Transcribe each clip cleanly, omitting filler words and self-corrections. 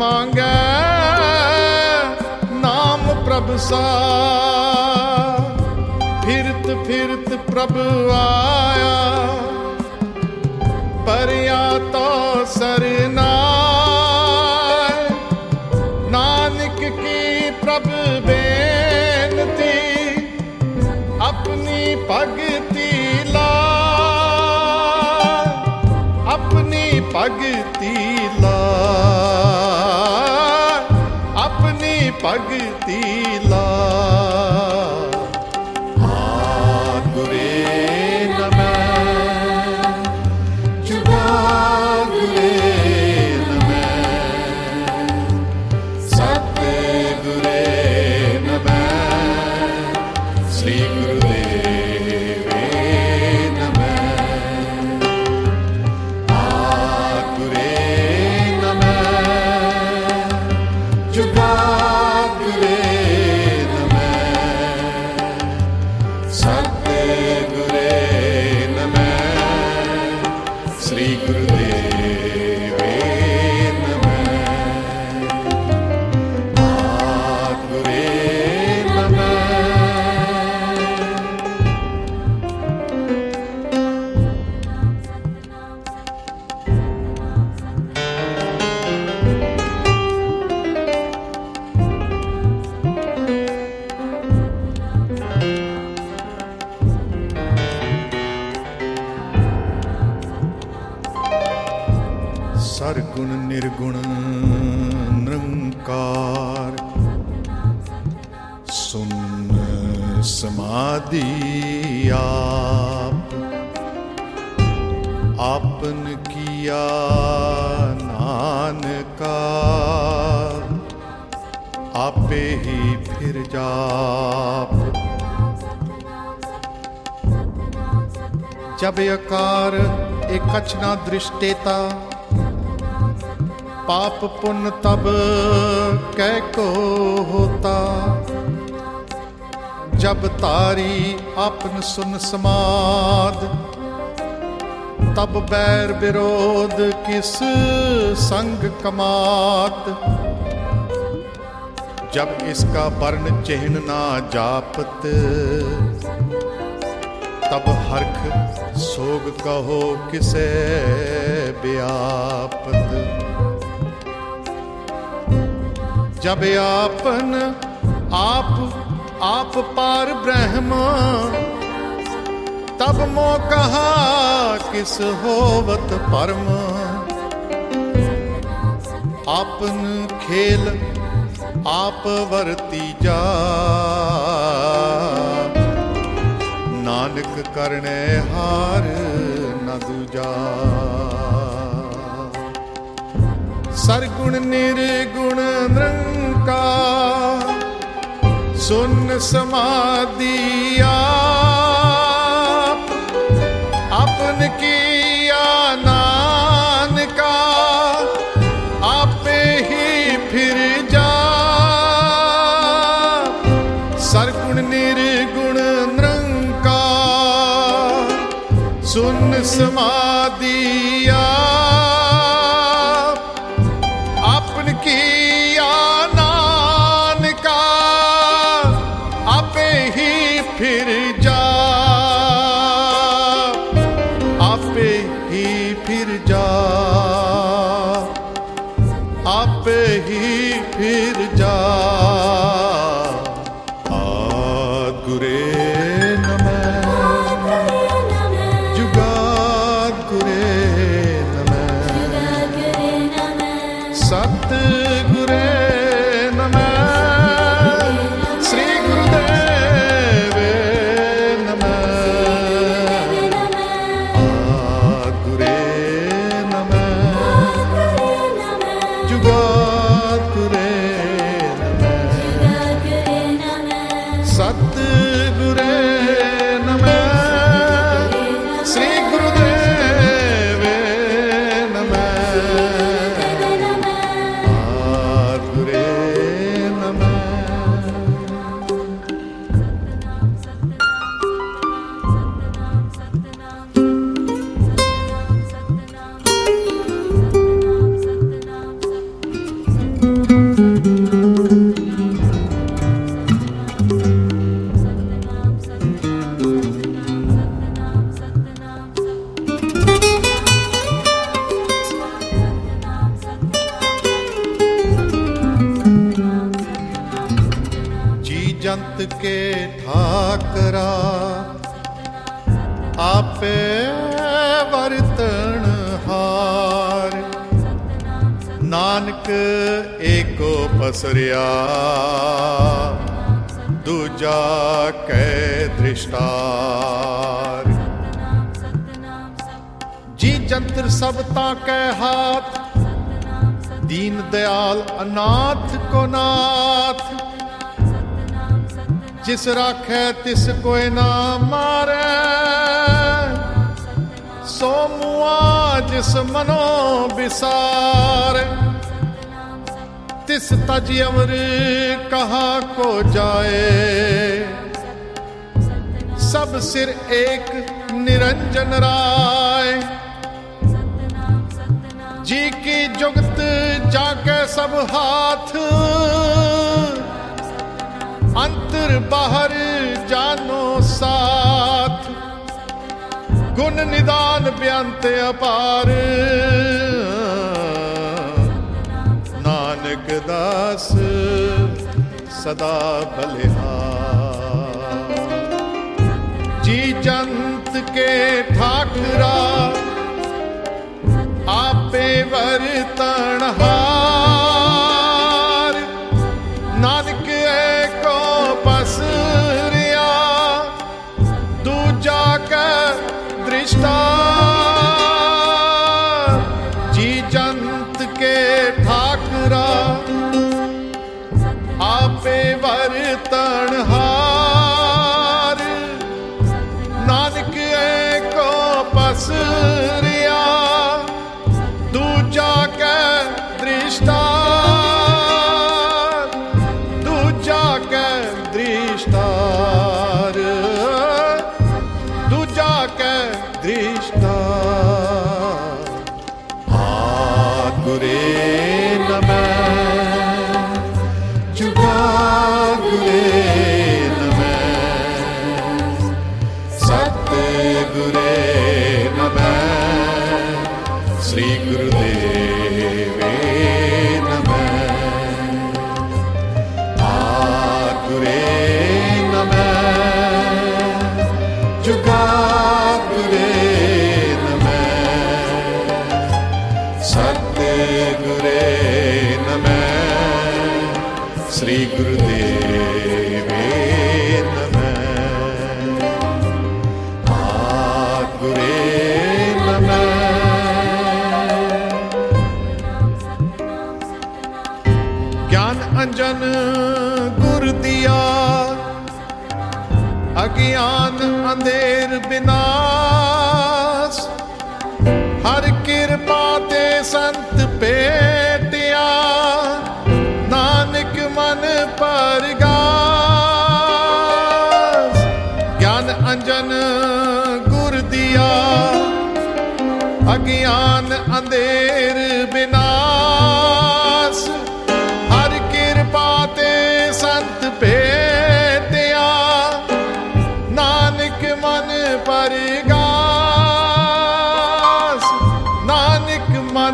मांगे नाम प्रभ सा। फिरत फिरत प्रभु आया परिया तो सरनाय। नानक की प्रभु बेनती अपनी भगति ला, अपनी भगति ला, अपनी भगति ला। सरगुण निर्गुण निरंकार सुन समाधि आप। आपन किया नानका आपे ही फिर जाप। जब यकार एक कछना दृष्टेता पाप पुण्य तब कै को होता। जब तारी आपन सुन समाद तब बैर विरोध किस संग कमात। जब इसका वर्ण चिन्ह ना जापत तब हर्ख सोग कहो किसे व्यापत। जब आपन आप पार ब्रह्म तब मो कहा किस होवत परम। आपन खेल आप वर्ती जा नानक करने हार न दूजा। सरगुण निर्गुण निरंकार सुन समाधि आप। अपन किया नानका आपे ही फिर जा। सरगुण निर्गुण निरंकार सुन समाधि फिर जा। आपे ही फिर जा, आपे ही फिर जा। आद्गुरे नमः जुगाद्गुरे नमः सतगुरे सतगुरे नमः श्री गुरुदेवे नमः। ठाकरा आपे वरतन हार नानक एको पसरिया दूजा कै दृष्टार जी जंत्र सब ताकै हाथ दीन दयाल अनाथ को नाथ जिस राखै तिस कोई ना मारै सो मुआ जिस मनो बिसार तिस तज अवर कहा को जाए सब सिर एक निरंजन राय जी की जुगत जाके सब हाथ अंतर बाहर जानो साथ गुण निदान बेअंत अपार नानक दास सदा बलिहार जी जंत के ठाकरा आपे वरतन हार नानक एको पसरिया दूजा कै दृष्टा जी जंत के ठाकरा आपे वरतन हार नानक एको पसरिया दूजा कै दृष्टार दूजा कै दृष्टार दूजा कै दृष्टार गुरे नमः जुगा गुरे नमः सत्य गुरे नमः श्री गुरुदेवे नमः गुरे नमः जुगा गुरे गुरे नमः श्री गुरुदेवे नमः गुरे नमः ज्ञान अंजन गुर दिया अज्ञान अंधेर विनाश हर कृपा ते संत पेटिया नानक मन परगास ज्ञान अंजन गुर दिया अज्ञान अंधेर विनाश हर कृपा ते संत पेटिया नानक मन परगास नानक मन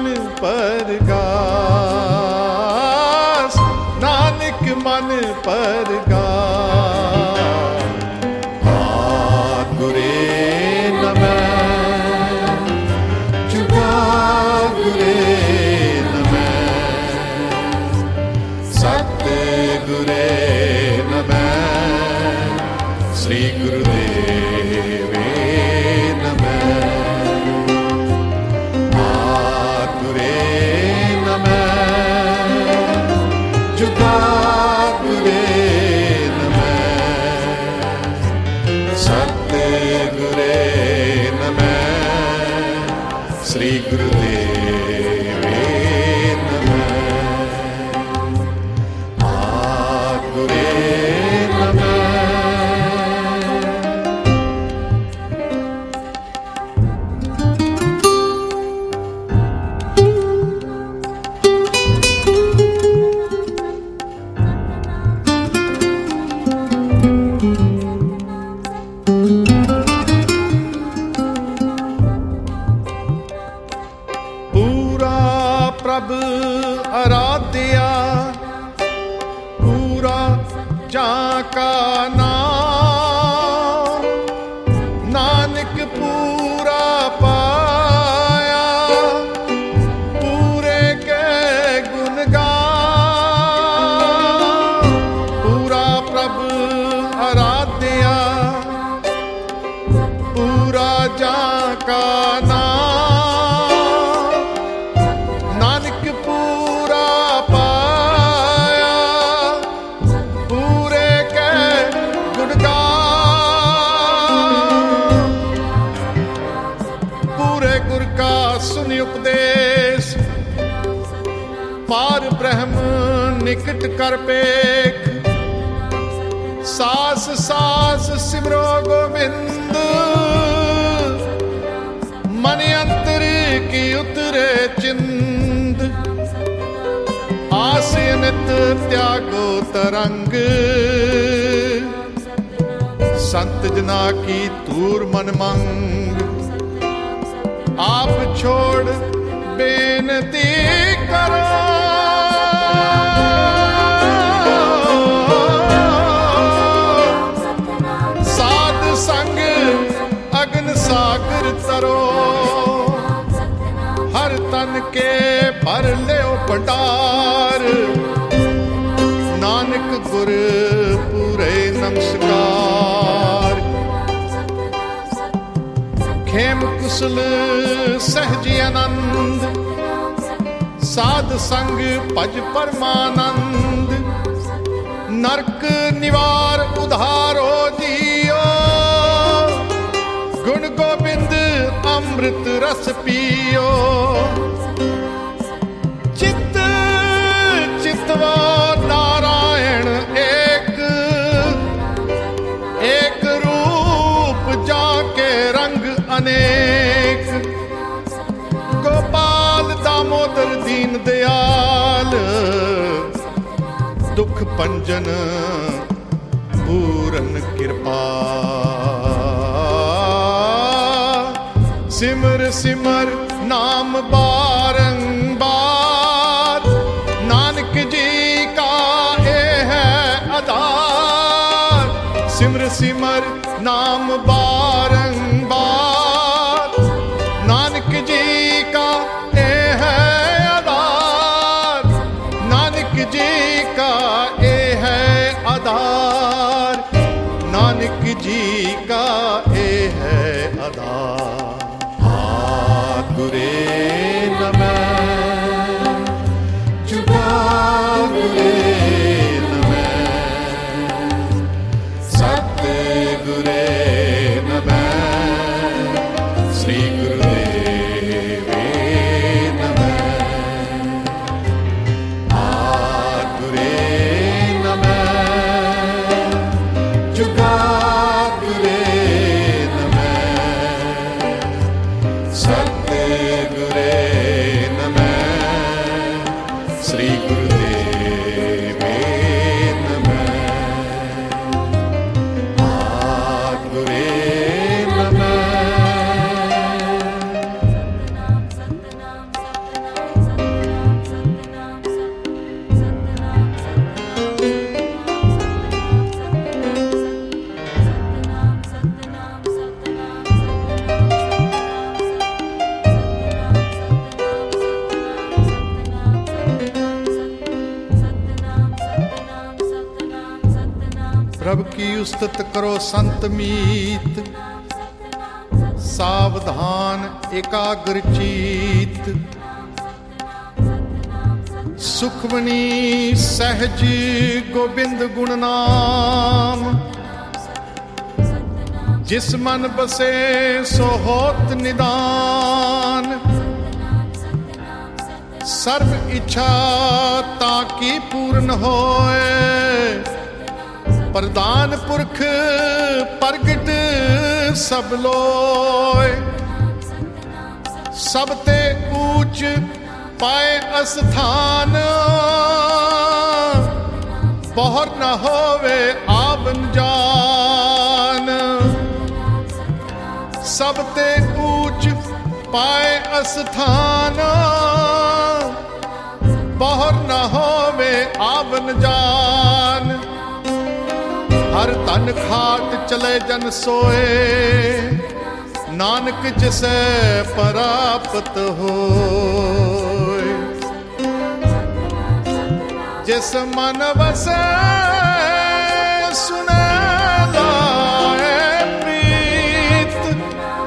परगास नानक मन परगास गुरे नमः जुगा गुरे नमः सत्य गुरे नमः श्री गुरुदेवे नमः गुरे नमः जुगा गुरे नमः सत्य गुरे नमः श्री गुरुदेवे नमः गुरे प्रभ आराध्या पूरा जाका नाम पूरा जाका नाम, नानक पूरा पाया, पूरे के गुणगान, पूरे गुर का सुनि उपदेश, पार ब्रह्म निकट कर पेख, सास सास सिमरो गोविंद, मन अंतर की उतरे चिंद, आस नित त्यागो तरंग, संत जना की तूर मन मंग, आप छोड़ बेनती करो, साध संग अग्न सागर तरो, हर तन के भर ले भंडार, नानक गुर पूरे नमस्कार, खेम कुशल सहज आनंद, साध संग भज परमानंद, नरक निवार उधारो जियो, गुण गोबिंद अमृत रस पियो, चित्त चितवा नारायण एक, एक रूप जाके रंग अनेक, गोपाल दामोदर दीन दयाल, दुख पंजन पूरन कृपा, सिमर सिमर नाम बारंबार, नानक जी का ये है आधार, सिमर सिमर नाम बारंबार, नानक जी का ये है आधार, नानक जी का ये है आधार, नानक जी का ये है आधार। गुरे नमः, जुगा गुरे नमः, सत्य गुरे नमः, श्री गुरुदेवे नमः, गुरे नमः, जुगा गुरे नमः, सत्य गुरे नमः, श्री गुरुदेवे नमः, गुरे नमः। प्रभु की उस्तत करो संत मीत, सावधान एकाग्र चीत, सुखमनी सहज गोबिंद गुण नाम, जिस मन बसे सो होत निदान, सर्व इच्छा ताकि पूर्ण होए, प्रदान पुरख प्रगट सब लोय, सब ते ऊंच पाए अस्थान, पहर न होवे आवन जान, सब ते ऊंच पाए अस्थान, पहर न होवे आवन जान, हर तन खाट चले जन सोए, नानक जिसे परापत होय, जिस मन बसे सुने लाए प्रीत,